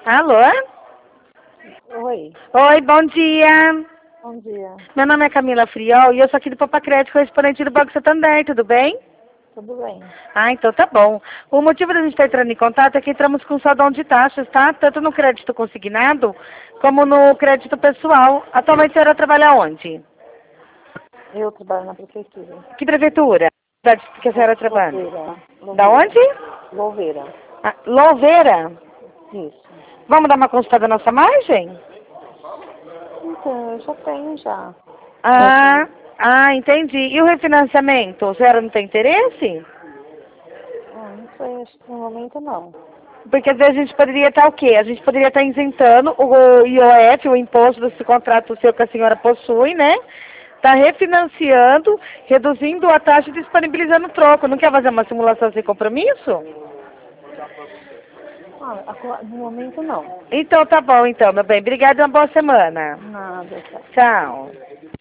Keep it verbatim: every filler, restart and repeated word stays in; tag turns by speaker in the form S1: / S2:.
S1: Alô?
S2: Oi,
S1: Oi, bom dia.
S2: bom dia.
S1: Meu nome é Camila Friol e eu sou aqui do Papacrédito, correspondente do Banco Santander, tudo bem?
S2: Tudo bem?
S1: Ah, então tá bom. O motivo da gente estar entrando em contato é que entramos com saldão de taxas, tá? Tanto no crédito consignado, como no crédito pessoal. Atualmente a senhora trabalha onde?
S2: Eu trabalho na prefeitura.
S1: Que prefeitura? Cidade que a senhora trabalha?
S2: Louveira.
S1: Da
S2: Louveira.
S1: onde?
S2: Louveira.
S1: Ah, Louveira.
S2: Isso.
S1: Vamos dar uma consulta da nossa margem?
S2: Então, eu já tenho já.
S1: Ah, ah, entendi. E o refinanciamento? A senhora não tem interesse?
S2: Ah, não sei, acho que no momento não.
S1: Porque às vezes a gente poderia estar o quê? A gente poderia estar isentando o I O F, o imposto desse contrato seu que a senhora possui, né? Está refinanciando, reduzindo a taxa e disponibilizando o troco. Não quer fazer uma simulação sem compromisso?
S2: Ah, agora- no momento não.
S1: Então tá bom, então, meu bem. Obrigada e uma boa semana.
S2: Nada, tá.
S1: Tchau.